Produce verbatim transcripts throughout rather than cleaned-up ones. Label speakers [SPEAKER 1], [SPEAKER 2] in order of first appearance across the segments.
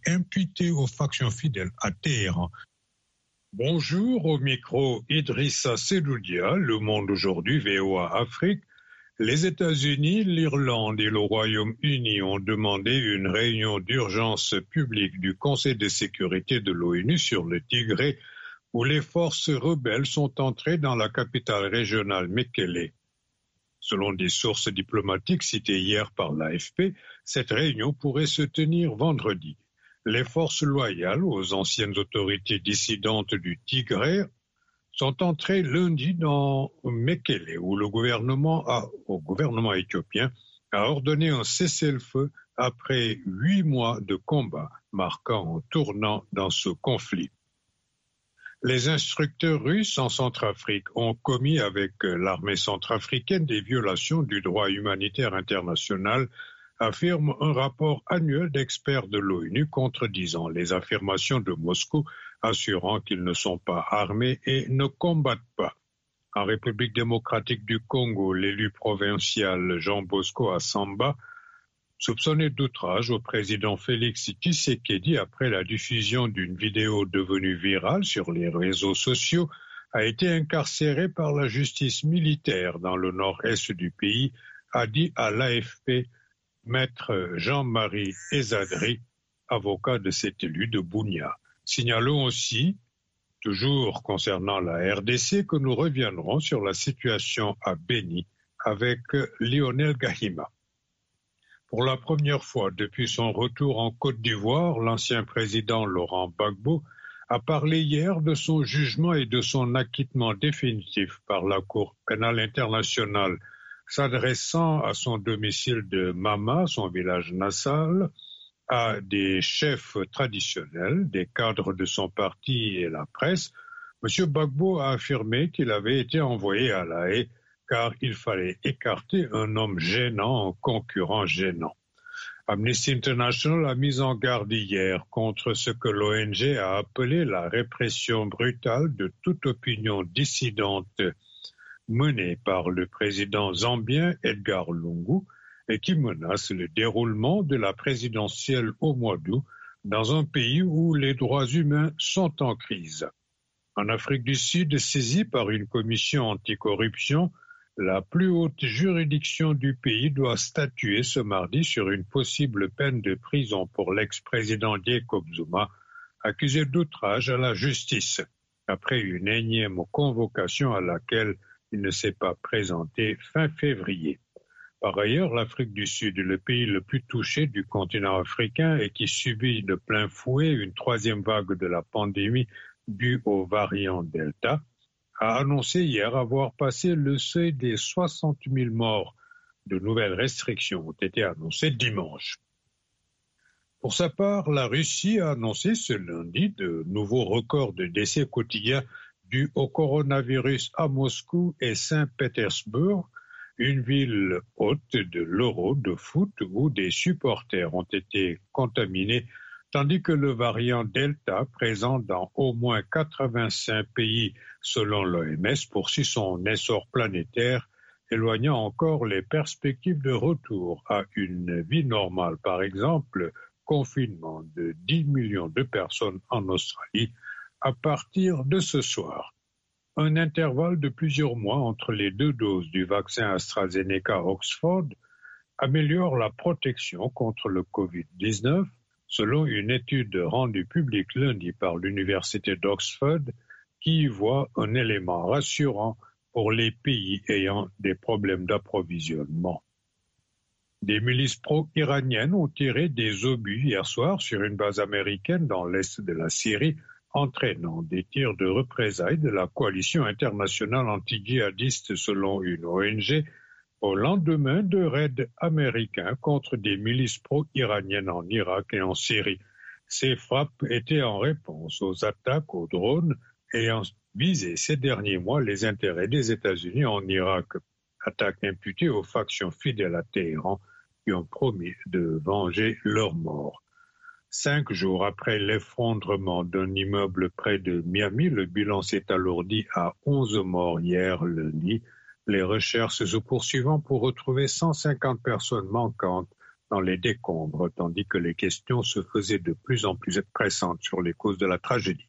[SPEAKER 1] imputés aux factions fidèles à Téhéran. Bonjour, au micro Idrissa Seloudia, Le Monde aujourd'hui, V O A Afrique. Les États-Unis, l'Irlande et le Royaume-Uni ont demandé une réunion d'urgence publique du Conseil de sécurité de l'ONU sur le Tigré, où les forces rebelles sont entrées dans la capitale régionale Mekele. Selon des sources diplomatiques citées hier par l'A F P, cette réunion pourrait se tenir vendredi. Les forces loyales aux anciennes autorités dissidentes du Tigré sont entrées lundi dans Mekele, où le gouvernement, a, au gouvernement éthiopien a ordonné un cessez-le-feu après huit mois de combat, marquant un tournant dans ce conflit. Les instructeurs russes en Centrafrique ont commis avec l'armée centrafricaine des violations du droit humanitaire international, affirme un rapport annuel d'experts de l'ONU contredisant les affirmations de Moscou, assurant qu'ils ne sont pas armés et ne combattent pas. En République démocratique du Congo, l'élu provincial Jean Bosco Assamba, soupçonné d'outrage au président Félix Tshisekedi après la diffusion d'une vidéo devenue virale sur les réseaux sociaux, a été incarcéré par la justice militaire dans le nord-est du pays, a dit à l'A F P Maître Jean-Marie Ezadri, avocat de cet élu de Bunia. Signalons aussi, toujours concernant la R D C, que nous reviendrons sur la situation à Béni avec Lionel Gahima. Pour la première fois depuis son retour en Côte d'Ivoire, l'ancien président Laurent Gbagbo a parlé hier de son jugement et de son acquittement définitif par la Cour pénale internationale, s'adressant à son domicile de Mama, son village natal, à des chefs traditionnels, des cadres de son parti et la presse. M. Gbagbo a affirmé qu'il avait été envoyé à La Haye car il fallait écarter un homme gênant, un concurrent gênant. Amnesty International a mis en garde hier contre ce que l'O N G a appelé la répression brutale de toute opinion dissidente menée par le président zambien Edgar Lungu et qui menace le déroulement de la présidentielle au mois d'août dans un pays où les droits humains sont en crise. En Afrique du Sud, saisie par une commission anticorruption, la plus haute juridiction du pays doit statuer ce mardi sur une possible peine de prison pour l'ex-président Jacob Zuma, accusé d'outrage à la justice, après une énième convocation à laquelle il ne s'est pas présenté fin février. Par ailleurs, l'Afrique du Sud, le pays le plus touché du continent africain et qui subit de plein fouet une troisième vague de la pandémie due au variant Delta, a annoncé hier avoir passé le seuil des soixante mille morts. De nouvelles restrictions ont été annoncées dimanche. Pour sa part, la Russie a annoncé ce lundi de nouveaux records de décès quotidiens dus au coronavirus à Moscou et Saint-Pétersbourg, une ville hôte de l'Euro de foot où des supporters ont été contaminés, tandis que le variant Delta, présent dans au moins quatre-vingt-cinq pays selon l'O M S, poursuit son essor planétaire, éloignant encore les perspectives de retour à une vie normale. Par exemple, confinement de dix millions de personnes en Australie à partir de ce soir. Un intervalle de plusieurs mois entre les deux doses du vaccin AstraZeneca Oxford améliore la protection contre le covid dix-neuf, selon une étude rendue publique lundi par l'Université d'Oxford, qui y voit un élément rassurant pour les pays ayant des problèmes d'approvisionnement. Des milices pro-iraniennes ont tiré des obus hier soir sur une base américaine dans l'est de la Syrie, entraînant des tirs de représailles de la coalition internationale anti-djihadiste selon une O N G, au lendemain de raids américains contre des milices pro-iraniennes en Irak et en Syrie. Ces frappes étaient en réponse aux attaques aux drones ayant visé ces derniers mois les intérêts des États-Unis en Irak, attaques imputées aux factions fidèles à Téhéran qui ont promis de venger leurs morts. Cinq jours après l'effondrement d'un immeuble près de Miami, le bilan s'est alourdi à onze morts hier lundi. Les recherches se poursuivant pour retrouver cent cinquante personnes manquantes dans les décombres, tandis que les questions se faisaient de plus en plus pressantes sur les causes de la tragédie.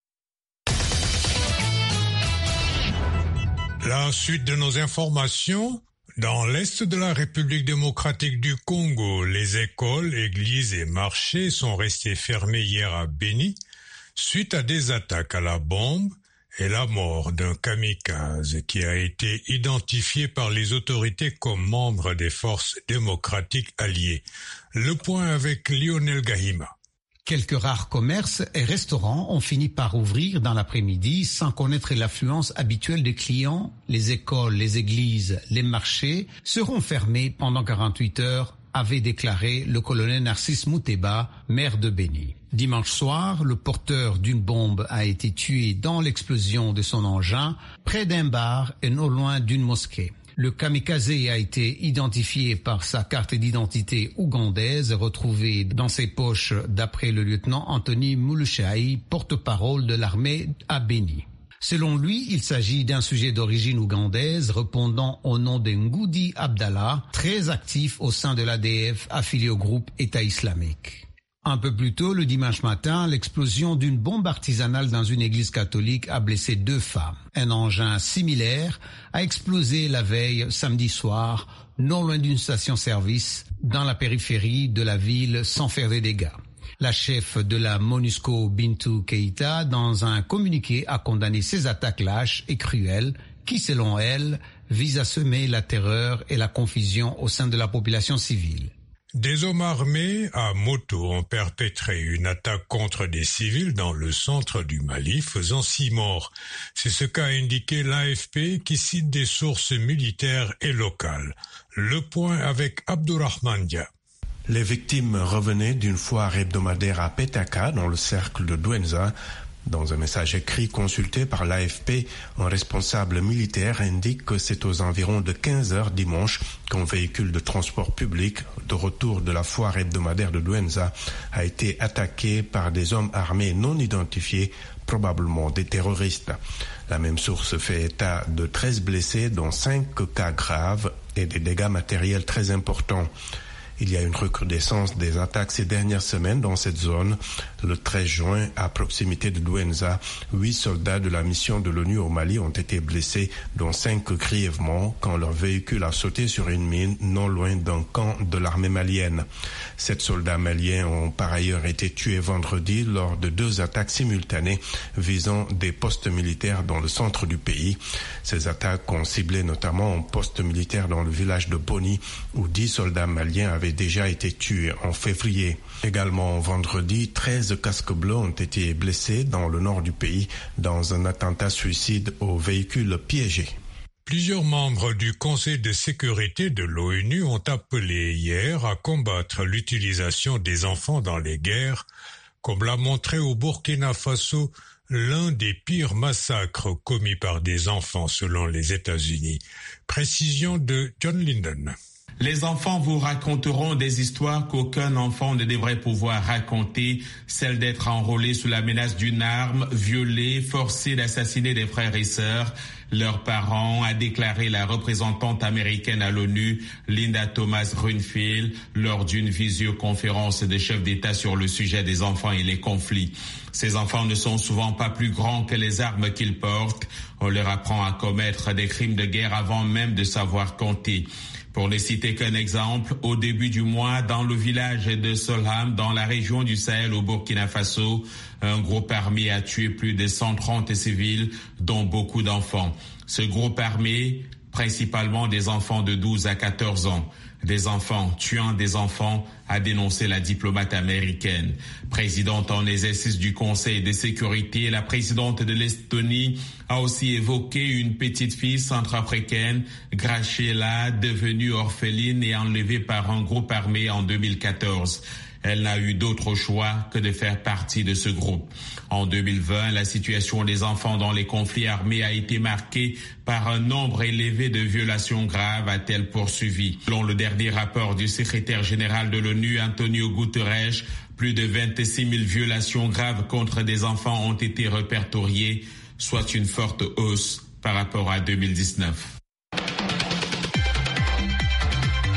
[SPEAKER 1] La suite de nos informations. Dans l'est de la République démocratique du Congo, les écoles, églises et marchés sont restés fermés hier à Béni suite à des attaques à la bombe et la mort d'un kamikaze qui a été identifié par les autorités comme membre des forces démocratiques alliées. Le point avec Lionel Gahima.
[SPEAKER 2] Quelques rares commerces et restaurants ont fini par ouvrir dans l'après-midi sans connaître l'affluence habituelle des clients. Les écoles, les églises, les marchés seront fermés pendant quarante-huit heures, avait déclaré le colonel Narcisse Mouteba, maire de Béni. Dimanche soir, le porteur d'une bombe a été tué dans l'explosion de son engin près d'un bar et non loin d'une mosquée. Le kamikaze a été identifié par sa carte d'identité ougandaise retrouvée dans ses poches d'après le lieutenant Anthony Moulouchaï, porte-parole de l'armée à Béni. Selon lui, il s'agit d'un sujet d'origine ougandaise répondant au nom de Ngoudi Abdallah, très actif au sein de l'A D F affilié au groupe État islamique. Un peu plus tôt, le dimanche matin, l'explosion d'une bombe artisanale dans une église catholique a blessé deux femmes. Un engin similaire a explosé la veille, samedi soir, non loin d'une station-service dans la périphérie de la ville sans faire de dégâts. La chef de la MONUSCO, Bintou Keïta, dans un communiqué, a condamné ces attaques lâches et cruelles qui, selon elle, visent à semer la terreur et la confusion au sein de la population civile.
[SPEAKER 1] Des hommes armés à moto ont perpétré une attaque contre des civils dans le centre du Mali, faisant six morts. C'est ce qu'a indiqué l'A F P qui cite des sources militaires et locales. Le point avec Abdourahmane Dia.
[SPEAKER 3] Les victimes revenaient d'une foire hebdomadaire à Pétaka, dans le cercle de Douenza. Dans un message écrit consulté par l'A F P, un responsable militaire indique que c'est aux environs de quinze heures dimanche qu'un véhicule de transport public de retour de la foire hebdomadaire de Douenza a été attaqué par des hommes armés non identifiés, probablement des terroristes. La même source fait état de treize blessés, dont cinq cas graves et des dégâts matériels très importants. Il y a une recrudescence des attaques ces dernières semaines dans cette zone. Le treize juin, à proximité de Douenza, huit soldats de la mission de l'ONU au Mali ont été blessés, dont cinq grièvement, quand leur véhicule a sauté sur une mine non loin d'un camp de l'armée malienne. Sept soldats maliens ont par ailleurs été tués vendredi lors de deux attaques simultanées visant des postes militaires dans le centre du pays. Ces attaques ont ciblé notamment un poste militaire dans le village de Boni, où dix soldats maliens avaient déjà été tués en février. Également vendredi, treize casques bleus ont été blessés dans le nord du pays dans un attentat suicide au véhicule piégé.
[SPEAKER 1] Plusieurs membres du Conseil de sécurité de l'ONU ont appelé hier à combattre l'utilisation des enfants dans les guerres, comme l'a montré au Burkina Faso l'un des pires massacres commis par des enfants selon les États-Unis. Précision de John Linden.
[SPEAKER 4] Les enfants vous raconteront des histoires qu'aucun enfant ne devrait pouvoir raconter, celle d'être enrôlé sous la menace d'une arme, violé, forcé d'assassiner des frères et sœurs, leurs parents, a déclaré la représentante américaine à l'ONU, Linda Thomas-Greenfield, lors d'une visioconférence des chefs d'État sur le sujet des enfants et les conflits. Ces enfants ne sont souvent pas plus grands que les armes qu'ils portent. On leur apprend à commettre des crimes de guerre avant même de savoir compter. Pour ne citer qu'un exemple, au début du mois, dans le village de Solham, dans la région du Sahel au Burkina Faso, un groupe armé a tué plus de cent trente civils, dont beaucoup d'enfants. Ce groupe armé, principalement des enfants de douze à quatorze ans, des enfants tuant des enfants, a dénoncé la diplomate américaine. Présidente en exercice du Conseil de sécurité, la présidente de l'Estonie a aussi évoqué une petite fille centrafricaine, Graciela, devenue orpheline et enlevée par un groupe armé en deux mille quatorze. Elle n'a eu d'autre choix que de faire partie de ce groupe. En deux mille vingt, la situation des enfants dans les conflits armés a été marquée par un nombre élevé de violations graves, a-t-elle poursuivi. Selon le dernier rapport du secrétaire général de l'ONU, Antonio Guterres, plus de vingt-six mille violations graves contre des enfants ont été répertoriées, soit une forte hausse par rapport à deux mille dix-neuf.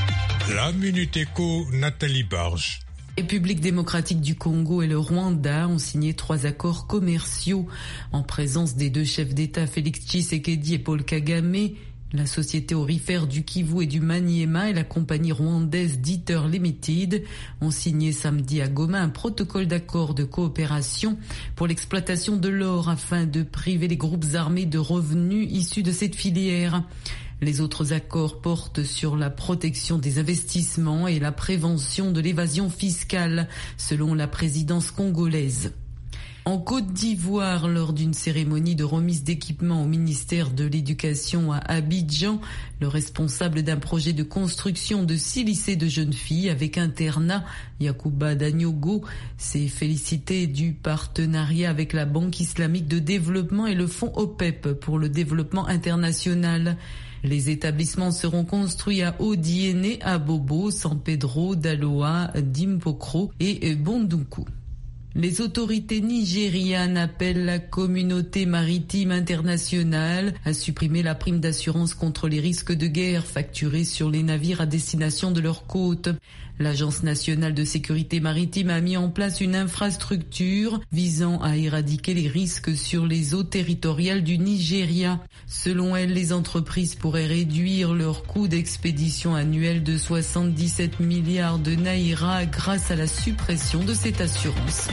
[SPEAKER 1] La Minute Éco, Nathalie Barge.
[SPEAKER 5] République démocratique du Congo et le Rwanda ont signé trois accords commerciaux en présence des deux chefs d'État Félix Tshisekedi et Paul Kagame. La société aurifère du Kivu et du Maniema et la compagnie rwandaise Dieter Limited ont signé samedi à Goma un protocole d'accord de coopération pour l'exploitation de l'or afin de priver les groupes armés de revenus issus de cette filière. Les autres accords portent sur la protection des investissements et la prévention de l'évasion fiscale, selon la présidence congolaise. En Côte d'Ivoire, lors d'une cérémonie de remise d'équipement au ministère de l'Éducation à Abidjan, le responsable d'un projet de construction de six lycées de jeunes filles avec internat, Yacouba Daniogo, s'est félicité du partenariat avec la Banque islamique de développement et le fonds O P E P pour le développement international. Les établissements seront construits à Odiéné, à Bobo, San Pedro, Daloa, Dimpokro et Bondoukou. Les autorités nigérianes appellent la communauté maritime internationale à supprimer la prime d'assurance contre les risques de guerre facturée sur les navires à destination de leurs côtes. L'Agence nationale de sécurité maritime a mis en place une infrastructure visant à éradiquer les risques sur les eaux territoriales du Nigeria. Selon elle, les entreprises pourraient réduire leur coût d'expédition annuel de soixante-dix-sept milliards de naira grâce à la suppression de cette assurance.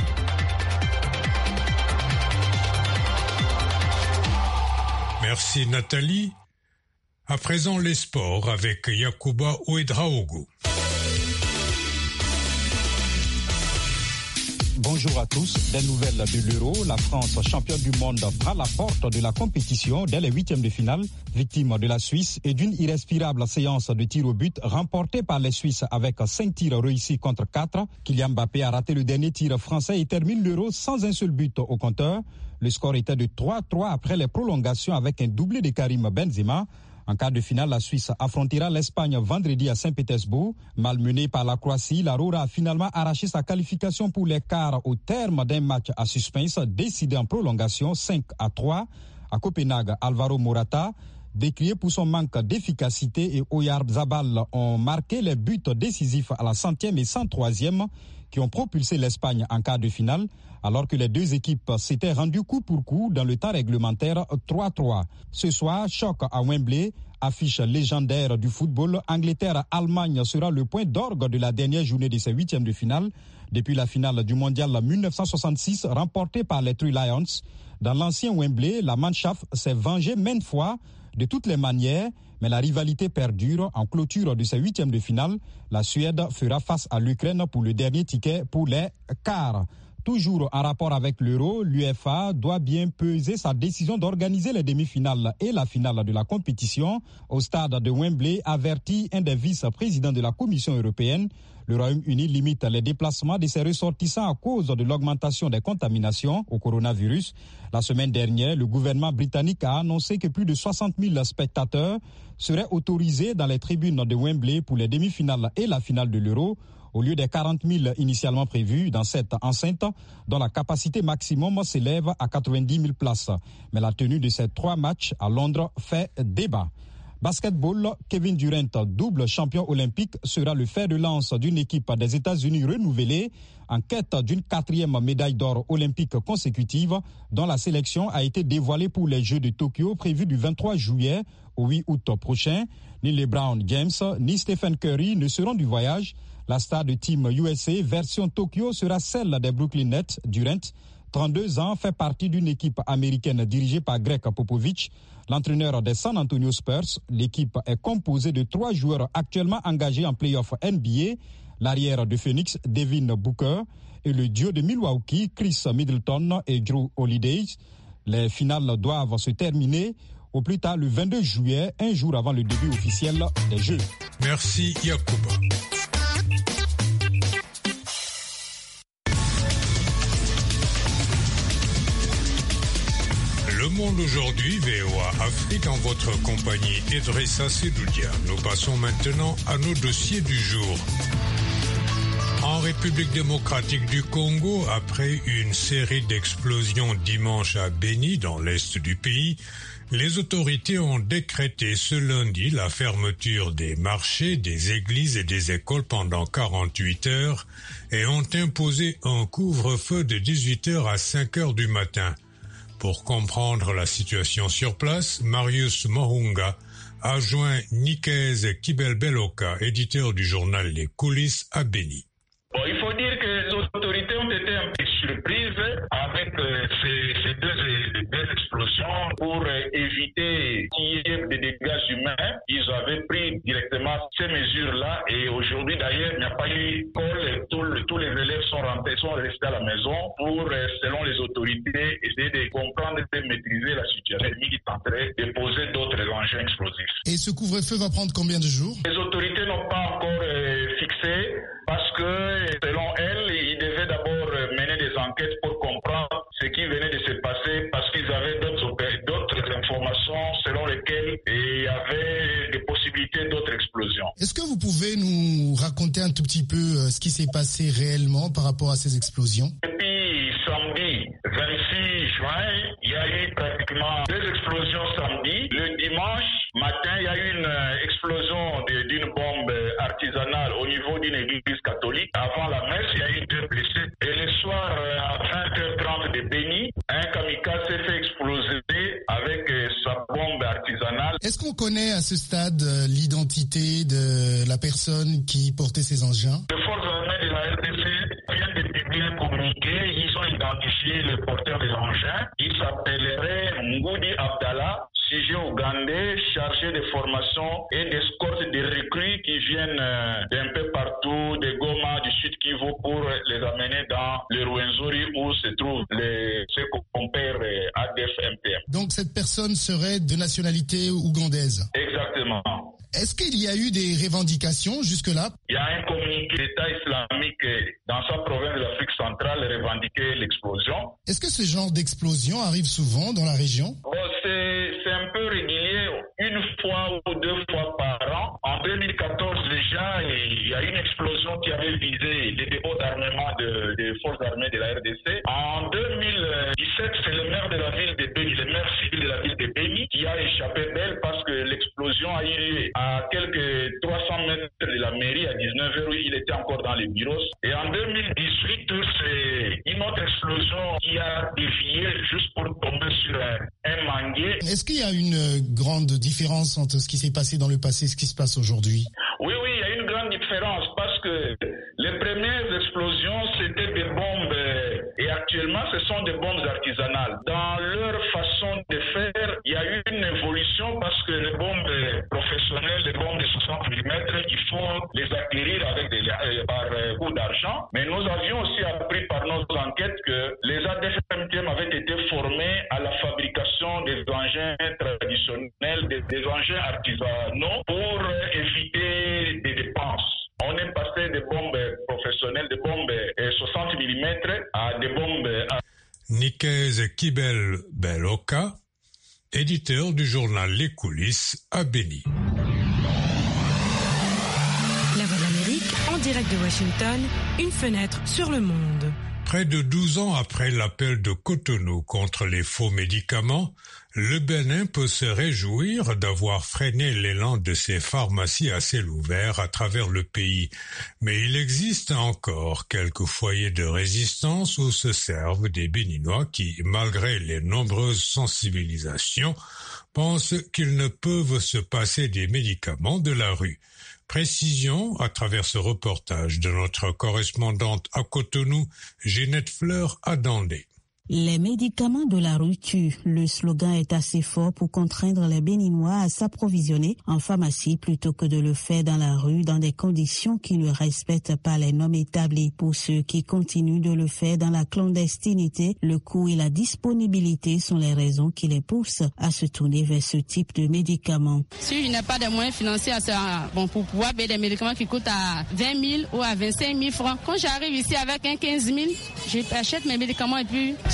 [SPEAKER 1] Merci Nathalie. À présent les sports avec Yacouba Ouedraogo.
[SPEAKER 6] Bonjour à tous. Des nouvelles de l'Euro. La France, championne du monde, fera la porte de la compétition dès les huitièmes de finale, victime de la Suisse et d'une irrespirable séance de tirs au but remportée par les Suisses avec cinq tirs réussis contre quatre. Kylian Mbappé a raté le dernier tir français et termine l'Euro sans un seul but au compteur. Le score était de trois à trois après les prolongations avec un doublé de Karim Benzema. En quart de finale, la Suisse affrontera l'Espagne vendredi à Saint-Pétersbourg. Malmenée par la Croatie, la Rora a finalement arraché sa qualification pour les quarts au terme d'un match à suspense décidé en prolongation cinq à trois. À Copenhague, Alvaro Morata, décrié pour son manque d'efficacité, et Oyarzabal ont marqué les buts décisifs à la centième et cent troisième qui ont propulsé l'Espagne en quart de finale, alors que les deux équipes s'étaient rendues coup pour coup dans le temps réglementaire trois à trois. Ce soir, choc à Wembley, affiche légendaire du football. Angleterre-Allemagne sera le point d'orgue de la dernière journée de ces huitièmes de finale. Depuis la finale du mondial mille neuf cent soixante-six, remportée par les Three Lions. Dans l'ancien Wembley, la Mannschaft s'est vengée maintes fois de toutes les manières, mais la rivalité perdure. En clôture de ces huitièmes de finale, la Suède fera face à l'Ukraine pour le dernier ticket pour les quarts. Toujours en rapport avec l'Euro, l'UEFA doit bien peser sa décision d'organiser les demi-finales et la finale de la compétition au stade de Wembley, avertit un des vice-présidents de la Commission européenne. Le Royaume-Uni limite les déplacements de ses ressortissants à cause de l'augmentation des contaminations au coronavirus. La semaine dernière, le gouvernement britannique a annoncé que plus de soixante mille spectateurs seraient autorisés dans les tribunes de Wembley pour les demi-finales et la finale de l'Euro, au lieu des quarante mille initialement prévus dans cette enceinte, dont la capacité maximum s'élève à quatre-vingt-dix mille places. Mais la tenue de ces trois matchs à Londres fait débat. Basketball, Kevin Durant, double champion olympique, sera le fer de lance d'une équipe des États-Unis renouvelée en quête d'une quatrième médaille d'or olympique consécutive, dont la sélection a été dévoilée pour les Jeux de Tokyo prévus du vingt-trois juillet au huit août prochain. Ni LeBron James ni Stephen Curry ne seront du voyage. La star de Team U S A version Tokyo sera celle des Brooklyn Nets. Durant, trente-deux ans, fait partie d'une équipe américaine dirigée par Greg Popovich, l'entraîneur des San Antonio Spurs. L'équipe est composée de trois joueurs actuellement engagés en play-off N B A, l'arrière de Phoenix, Devin Booker, et le duo de Milwaukee, Chris Middleton et Drew Holiday. Les finales doivent se terminer au plus tard le vingt-deux juillet, un jour avant le début officiel des Jeux.
[SPEAKER 1] Merci Yacouba. Le Monde aujourd'hui, V O A Afrique, en votre compagnie, Idrissa Sedoudia. Nous passons maintenant à nos dossiers du jour. En République démocratique du Congo, après une série d'explosions dimanche à Beni, dans l'est du pays, les autorités ont décrété ce lundi la fermeture des marchés, des églises et des écoles pendant quarante-huit heures et ont imposé un couvre-feu de dix-huit heures à cinq heures du matin. Pour comprendre la situation sur place, Marius Mohunga a joint Nikez Kibel-Beloka, éditeur du journal Les Coulisses à Beni.
[SPEAKER 7] Bon, il faut dire que les autorités ont été un peu surprises avec euh, ces, ces deux, deux explosions pour euh, éviter qu'il y ait des dégâts humains. Ils avaient pris directement ces mesures-là et aujourd'hui d'ailleurs il n'y a pas eu d'école. Tous, tous les élèves sont rentrés, sont restés à la maison pour, euh, selon les autorités, essayer de comprendre et de maîtriser la situation. Ils tenteraient de poser d'autres engins explosifs.
[SPEAKER 8] Et ce couvre-feu va prendre combien de jours?
[SPEAKER 7] Les autorités n'ont pas encore euh, fixé parce que selon elles, ils devaient d'abord mener des enquêtes pour comprendre ce qui venait de se passer parce qu'ils avaient d'autres, d'autres informations selon lesquelles il y avait des possibilités d'autres explosions.
[SPEAKER 8] Est-ce que vous pouvez nous raconter un tout petit peu ce qui s'est passé réellement par rapport à ces explosions?
[SPEAKER 7] Depuis samedi vingt-six juin, il y a eu pratiquement deux explosions samedi. Le dimanche matin, il y a eu une explosion de, d'une bombe artisanale au niveau d'une église catholique. Avant la messe, il y a eu deux blessés. Et le soir, à vingt heures trente de Beni, un kamikaze s'est fait exploser avec sa bombe artisanale.
[SPEAKER 8] Est-ce qu'on connaît à ce stade l'identité de la personne qui portait ces engins?
[SPEAKER 7] Les forces armées de la R D C viennent de publier un communiqué. Ils ont identifié le porteur des engins. Il s'appellerait Ngoudi Abdallah, sujet ougandais, chargé de formation et d'escorte des recrues qui viennent d'un peu partout, de Goma, du Sud Kivu, pour les amener dans le Rwenzori où se trouvent les, ceux qu'on perd A D F M P M.
[SPEAKER 8] Donc cette personne serait de nationalité ougandaise?
[SPEAKER 7] Exactement.
[SPEAKER 8] Est-ce qu'il y a eu des revendications jusque-là?
[SPEAKER 7] Il y a un communiqué d'État islamique dans sa province de l'Afrique centrale revendiquait l'explosion.
[SPEAKER 8] Est-ce que ce genre d'explosion arrive souvent dans la région?
[SPEAKER 7] Bon, c'est, c'est un peu régulier, une fois ou deux fois par an. En deux mille quatorze déjà, il y a une explosion qui avait visé les dépôts d'armement de, des forces armées de la R D C. En deux mille dix-sept, c'est le maire de la ville de Beni, le maire civil de la ville de Beni, qui a échappé d'elle parce que l'explosion a eu lieu à quelques trois cents mètres de la mairie, à dix-neuf heures, où il était encore dans les bureaux. Et en deux mille dix-huit, c'est une autre explosion qui a dévié juste pour tomber sur un, un manguier.
[SPEAKER 8] Est-ce qu'il y a une grande différence entre ce qui s'est passé dans le passé et ce qui se passe aujourd'hui?
[SPEAKER 7] Oui, oui, il y a une grande différence parce que les premières explosions, c'était des bombes et actuellement, ce sont des bombes artisanales. Dans leur façon de faire, il y a eu une évolution parce que les bombes professionnelles, les bombes de soixante millimètres, il faut les acquérir avec des, euh, par euh, coup d'argent. Mais nous avions aussi appris par nos enquêtes que les A D F M T M avaient été formés à la fabrication des engins traditionnels, des, des engins artisanaux pour euh, éviter des dépenses. On est passé des bombes professionnelles, des bombes soixante millimètres à des bombes... À...
[SPEAKER 1] Nikez Kibel-Beloka, éditeur du journal Les Coulisses à Beni.
[SPEAKER 9] La Voix de l'Amérique, en direct de Washington, une fenêtre sur le monde.
[SPEAKER 1] Près de douze ans après l'appel de Cotonou contre les faux médicaments, le Bénin peut se réjouir d'avoir freiné l'élan de ses pharmacies à ciel ouvert à travers le pays. Mais il existe encore quelques foyers de résistance où se servent des Béninois qui, malgré les nombreuses sensibilisations, pensent qu'ils ne peuvent se passer des médicaments de la rue. Précision à travers ce reportage de notre correspondante à Cotonou, Ginette Fleur-Adandé.
[SPEAKER 10] Les médicaments de la rue tuent. Le slogan est assez fort pour contraindre les Béninois à s'approvisionner en pharmacie plutôt que de le faire dans la rue dans des conditions qui ne respectent pas les normes établies. Pour ceux qui continuent de le faire dans la clandestinité, le coût et la disponibilité sont les raisons qui les poussent à se tourner vers ce type de médicaments.
[SPEAKER 11] Si je n'ai pas de moyens financiers à ça, bon, pour pouvoir payer des médicaments qui coûtent à vingt mille ou à vingt-cinq mille francs, quand j'arrive ici avec un quinze mille, j'achète mes médicaments et puis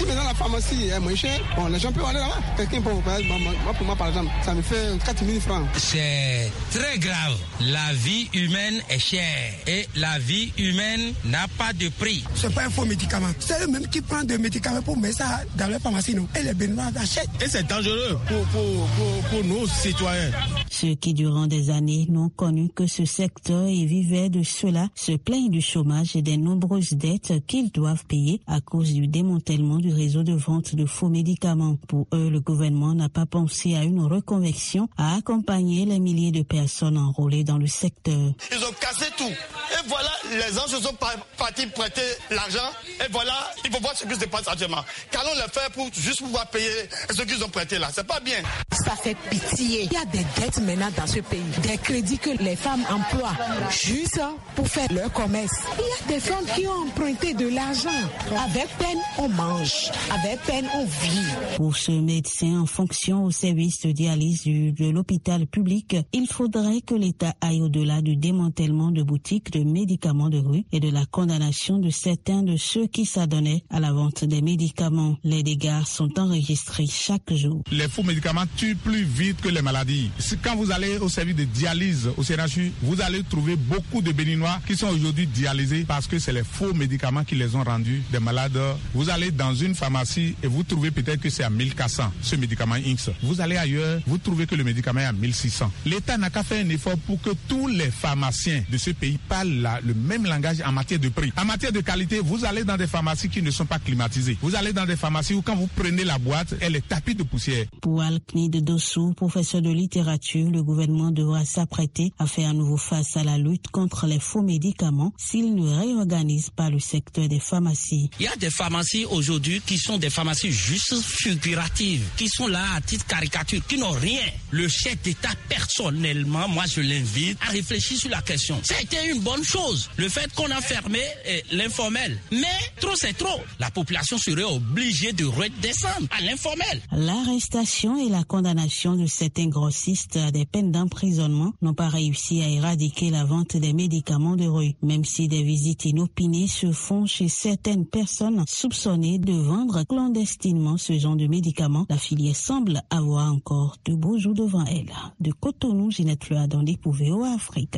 [SPEAKER 12] Si maintenant la pharmacie est moins chère, bon, les gens peuvent aller là-bas. Quelqu'un peut, moi, pour moi par exemple, ça me fait quatre mille francs.
[SPEAKER 13] C'est très grave. La vie humaine est chère et la vie humaine n'a pas de prix.
[SPEAKER 12] C'est pas un faux médicament. C'est eux-mêmes qui prennent des médicaments pour mettre ça dans les pharmacies, non? Et les bénévoles achètent.
[SPEAKER 14] Et c'est dangereux pour, pour, pour, pour nos citoyens.
[SPEAKER 10] Ceux qui, durant des années, n'ont connu que ce secteur et vivaient de cela se plaignent du chômage et des nombreuses dettes qu'ils doivent payer à cause du démantèlement du réseau de vente de faux médicaments. Pour eux, le gouvernement n'a pas pensé à une reconversion, à accompagner les milliers de personnes enrôlées dans le secteur.
[SPEAKER 14] Ils ont cassé tout. Et voilà, les gens se sont partis prêter l'argent. Et voilà, il faut voir ce qui se passe actuellement. Qu'allons le faire pour juste pouvoir payer ce qu'ils ont prêté là? C'est pas bien.
[SPEAKER 15] Ça fait pitié. Il y a des dettes maintenant dans ce pays. Des crédits que les femmes emploient juste pour faire leur commerce. Il y a des femmes qui ont emprunté de l'argent. Avec peine, on mange. Avec peine, on vit.
[SPEAKER 10] Pour ce médecin en fonction au service de dialyse du, de l'hôpital public, il faudrait que l'État aille au-delà du démantèlement de boutiques de médicaments de rue et de la condamnation de certains de ceux qui s'adonnaient à la vente des médicaments. Les dégâts sont enregistrés chaque jour.
[SPEAKER 16] Les faux médicaments tuent plus vite que les maladies. Quand vous allez au service de dialyse au C N H U, vous allez trouver beaucoup de Béninois qui sont aujourd'hui dialysés parce que c'est les faux médicaments qui les ont rendus des malades. Vous allez dans une pharmacie et vous trouvez peut-être que c'est à mille quatre cents, ce médicament X. Vous allez ailleurs, vous trouvez que le médicament est à mille six cents. L'État n'a qu'à faire un effort pour que tous les pharmaciens de ce pays parlent la, le même langage en matière de prix. En matière de qualité, vous allez dans des pharmacies qui ne sont pas climatisées. Vous allez dans des pharmacies où quand vous prenez la boîte, elle est tapie de poussière.
[SPEAKER 10] Pour Alknid Dossou, professeur de littérature, le gouvernement devra s'apprêter à faire à nouveau face à la lutte contre les faux médicaments s'il ne réorganise pas le secteur des pharmacies.
[SPEAKER 13] Il y a des pharmacies aujourd'hui qui sont des pharmacies juste figuratives, qui sont là à titre caricature, qui n'ont rien. Le chef d'État, personnellement, moi je l'invite à réfléchir sur la question. Ça a été une bonne chose, le fait qu'on a fermé eh, l'informel. Mais trop c'est trop. La population serait obligée de redescendre à l'informel.
[SPEAKER 10] L'arrestation et la condamnation de certains grossistes à des peines d'emprisonnement n'ont pas réussi à éradiquer la vente des médicaments de rue, même si des visites inopinées se font chez certaines personnes soupçonnées de vendre clandestinement ce genre de médicaments. La filière semble avoir encore de beaux jours devant elle. De Cotonou, Ginette Fleur dans des V O A Afrique.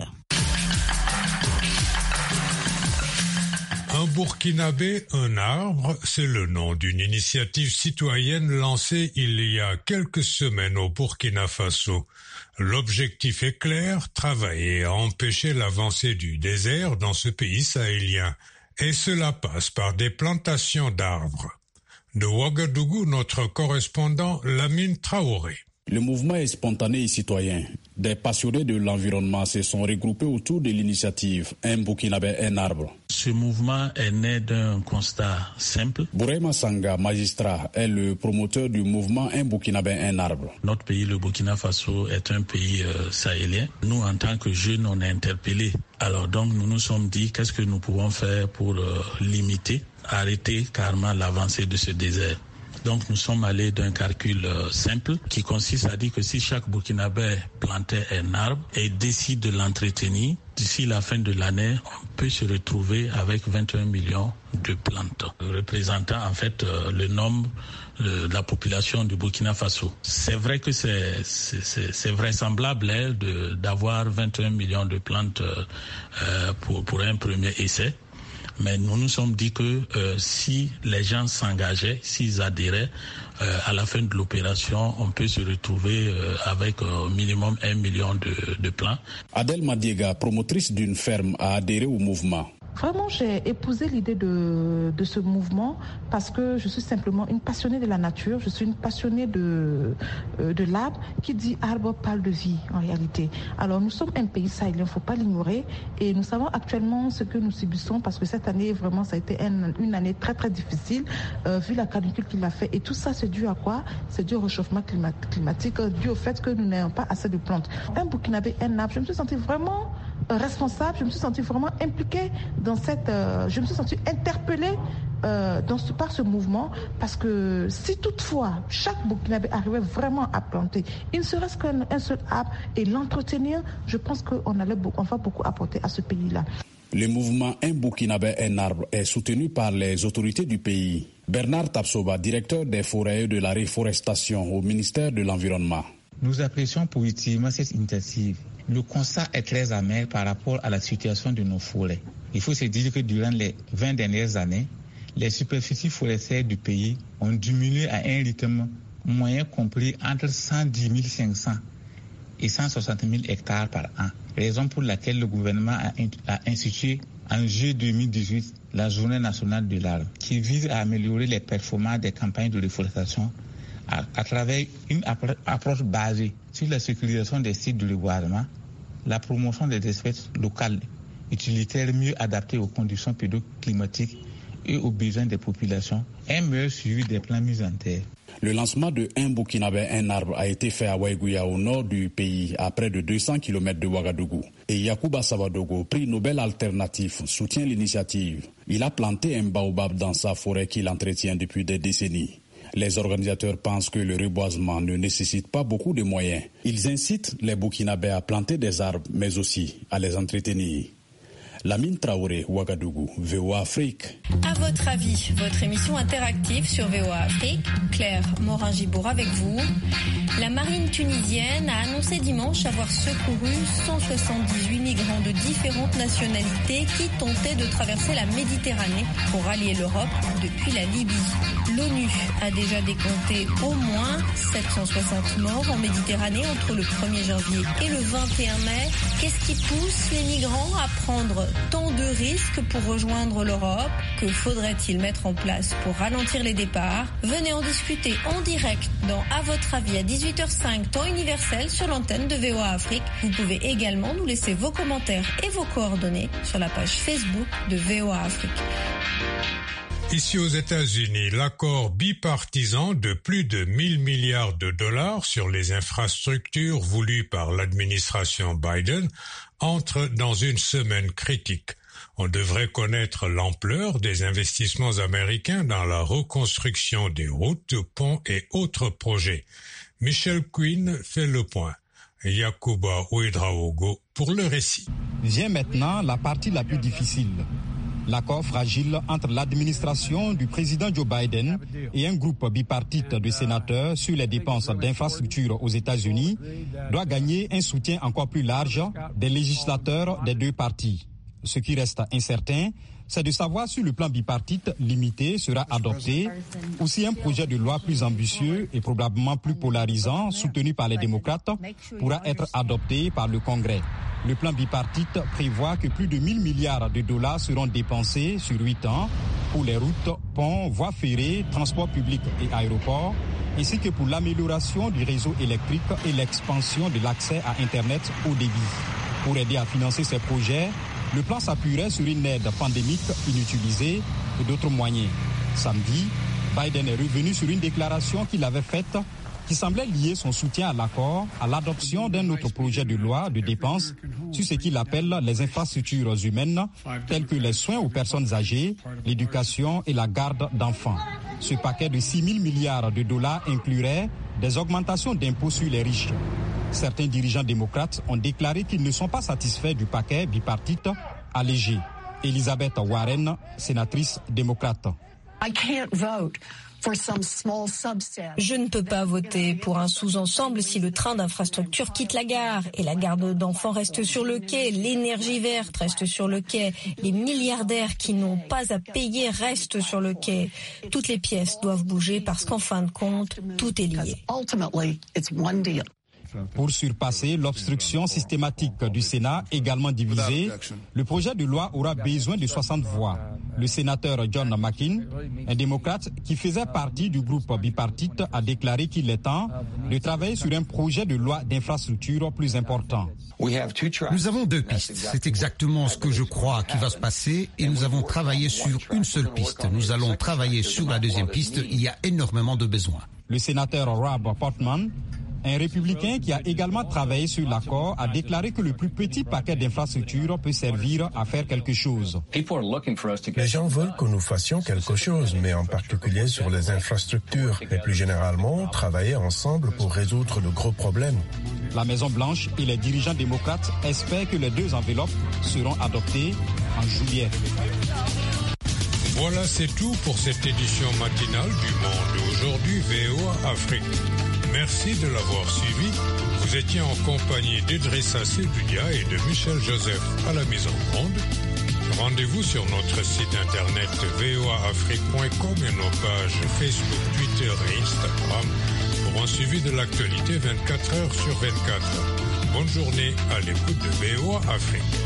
[SPEAKER 1] Un Burkinabé, un arbre, c'est le nom d'une initiative citoyenne lancée il y a quelques semaines au Burkina Faso. L'objectif est clair, travailler à empêcher l'avancée du désert dans ce pays sahélien. Et cela passe par des plantations d'arbres. De Ouagadougou, notre correspondant Lamine Traoré.
[SPEAKER 17] Le mouvement est spontané et citoyen. Des passionnés de l'environnement se sont regroupés autour de l'initiative Un Burkinabé, un arbre.
[SPEAKER 18] Ce mouvement est né d'un constat simple.
[SPEAKER 17] Bourema Sanga, magistrat, est le promoteur du mouvement Un Burkinabé, un arbre.
[SPEAKER 18] Notre pays, le Burkina Faso, est un pays euh, sahélien. Nous, en tant que jeunes, on est interpellés. Alors donc, nous nous sommes dit, qu'est-ce que nous pouvons faire pour euh, limiter, arrêter carrément l'avancée de ce désert. Donc nous sommes allés d'un calcul euh, simple qui consiste à dire que si chaque Burkinabé plantait un arbre et décide de l'entretenir, d'ici la fin de l'année, on peut se retrouver avec vingt et un millions de plantes, représentant en fait euh, le nombre euh, de la population du Burkina Faso. C'est vrai que c'est, c'est, c'est, c'est vraisemblable hein, de, d'avoir vingt et un millions de plantes euh, pour, pour un premier essai. Mais nous nous sommes dit que euh, si les gens s'engageaient, s'ils adhéraient, euh, à la fin de l'opération, on peut se retrouver euh, avec au euh, minimum un million de, de plants.
[SPEAKER 17] Adèle Madiega, promotrice d'une ferme, a adhéré au mouvement.
[SPEAKER 19] Vraiment, j'ai épousé l'idée de, de ce mouvement parce que je suis simplement une passionnée de la nature, je suis une passionnée de, euh, de l'arbre. Qui dit arbre parle de vie en réalité. Alors nous sommes un pays sahélien, il ne faut pas l'ignorer et nous savons actuellement ce que nous subissons parce que cette année, vraiment, ça a été un, une année très très difficile euh, vu la canicule qu'il a fait. Et tout ça, c'est dû à quoi? C'est dû au réchauffement climatique, dû au fait que nous n'avons pas assez de plantes. Un Burkinabé, un arbre, je me suis sentie vraiment responsable, je me suis sentie vraiment impliquée dans cette, euh, je me suis sentie interpellée euh, dans ce, par ce mouvement parce que si toutefois chaque Burkinabé arrivait vraiment à planter, il ne serait-ce qu'un un seul arbre et l'entretenir, je pense qu'on allait on va beaucoup apporter à ce pays-là.
[SPEAKER 17] Le mouvement Un Burkinabé, un arbre est soutenu par les autorités du pays. Bernard Tapsoba, directeur des forêts et de la réforestation au ministère de l'Environnement.
[SPEAKER 20] Nous apprécions positivement cette initiative. Le constat est très amer par rapport à la situation de nos forêts. Il faut se dire que durant les vingt dernières années, les superficies forestières du pays ont diminué à un rythme moyen compris entre cent dix mille cinq cents et cent soixante mille hectares par an. Raison pour laquelle le gouvernement a institué en juillet deux mille dix-huit la Journée nationale de l'arbre, qui vise à améliorer les performances des campagnes de reforestation à, à travers une appro- approche basée sur la sécurisation des sites de reboisement, la promotion des espèces locales utilitaires mieux adaptées aux conditions pédoclimatiques et aux besoins des populations, un meilleur suivi des plans mis en terre.
[SPEAKER 17] Le lancement de Un Burkinabé, un arbre a été fait à Waiguya, au nord du pays, à près de deux cents kilomètres de Ouagadougou. Et Yacouba Savadogo, prix Nobel alternatif, soutient l'initiative. Il a planté un baobab dans sa forêt qu'il entretient depuis des décennies. Les organisateurs pensent que le reboisement ne nécessite pas beaucoup de moyens. Ils incitent les Burkinabés à planter des arbres, mais aussi à les entretenir. Lamine Traoré, Ouagadougou, V O A Afrique.
[SPEAKER 21] À votre avis, votre émission interactive sur V O A Afrique, Claire Morin-Gibour avec vous. La marine tunisienne a annoncé dimanche avoir secouru cent soixante-dix-huit migrants de différentes nationalités qui tentaient de traverser la Méditerranée pour rallier l'Europe depuis la Libye. L'ONU a déjà décompté au moins sept cent soixante morts en Méditerranée entre le premier janvier et le vingt et un mai. Qu'est-ce qui pousse les migrants à prendre tant de risques pour rejoindre l'Europe? Que faudrait-il mettre en place pour ralentir les départs? Venez en discuter en direct dans À votre avis à dix-huit heures cinq temps universel sur l'antenne de V O A Afrique. Vous pouvez également nous laisser vos commentaires et vos coordonnées sur la page Facebook de V O A Afrique.
[SPEAKER 1] Ici aux États-Unis, l'accord bipartisan de plus de mille milliards de dollars sur les infrastructures voulues par l'administration Biden entre dans une semaine critique. On devrait connaître l'ampleur des investissements américains dans la reconstruction des routes, ponts et autres projets. Michel Quinn fait le point. Yacouba Ouedraogo pour le récit.
[SPEAKER 6] Vient maintenant la partie la plus difficile. L'accord fragile entre l'administration du président Joe Biden et un groupe bipartite de sénateurs sur les dépenses d'infrastructures aux États-Unis doit gagner un soutien encore plus large des législateurs des deux partis. Ce qui reste incertain, c'est de savoir si le plan bipartite limité sera adopté ou si un projet de loi plus ambitieux et probablement plus polarisant, soutenu par les démocrates, pourra être adopté par le Congrès. Le plan bipartite prévoit que plus de mille milliards de dollars seront dépensés sur huit ans pour les routes, ponts, voies ferrées, transports publics et aéroports, ainsi que pour l'amélioration du réseau électrique et l'expansion de l'accès à Internet haut débit. Pour aider à financer ces projets, le plan s'appuierait sur une aide pandémique inutilisée et d'autres moyens. Samedi, Biden est revenu sur une déclaration qu'il avait faite qui semblait lier son soutien à l'accord à l'adoption d'un autre projet de loi de dépenses sur ce qu'il appelle les infrastructures humaines, telles que les soins aux personnes âgées, l'éducation et la garde d'enfants. Ce paquet de six mille milliards de dollars inclurait des augmentations d'impôts sur les riches. Certains dirigeants démocrates ont déclaré qu'ils ne sont pas satisfaits du paquet bipartite allégé. Elizabeth Warren, sénatrice démocrate.
[SPEAKER 22] I can't vote. Je ne peux pas voter pour un sous-ensemble si le train d'infrastructure quitte la gare et la garde d'enfants reste sur le quai, l'énergie verte reste sur le quai, les milliardaires qui n'ont pas à payer restent sur le quai. Toutes les pièces doivent bouger parce qu'en fin de compte, tout est lié.
[SPEAKER 6] Pour surpasser l'obstruction systématique du Sénat, également divisé, le projet de loi aura besoin de soixante voix. Le sénateur John McCain, un démocrate qui faisait partie du groupe bipartite, a déclaré qu'il est temps de travailler sur un projet de loi d'infrastructure plus important.
[SPEAKER 2] Nous avons deux pistes. C'est exactement ce que je crois qui va se passer et nous avons travaillé sur une seule piste. Nous allons travailler sur la deuxième piste. Il y a énormément de besoins.
[SPEAKER 6] Le sénateur Rob Portman, un républicain qui a également travaillé sur l'accord, a déclaré que le plus petit paquet d'infrastructures peut servir à faire quelque chose.
[SPEAKER 3] Les gens veulent que nous fassions quelque chose, mais en particulier sur les infrastructures. Et plus généralement, travailler ensemble pour résoudre de gros problèmes.
[SPEAKER 6] La Maison-Blanche et les dirigeants démocrates espèrent que les deux enveloppes seront adoptées en juillet.
[SPEAKER 1] Voilà, c'est tout pour cette édition matinale du Monde aujourd'hui V O A Afrique. Merci de l'avoir suivi. Vous étiez en compagnie d'Idrissa Seloudia et de Michel Joseph à la mise en onde. Rendez-vous sur notre site internet v o a afrique point com et nos pages Facebook, Twitter et Instagram pour un suivi de l'actualité vingt-quatre heures sur vingt-quatre. Bonne journée à l'écoute de V O A Afrique.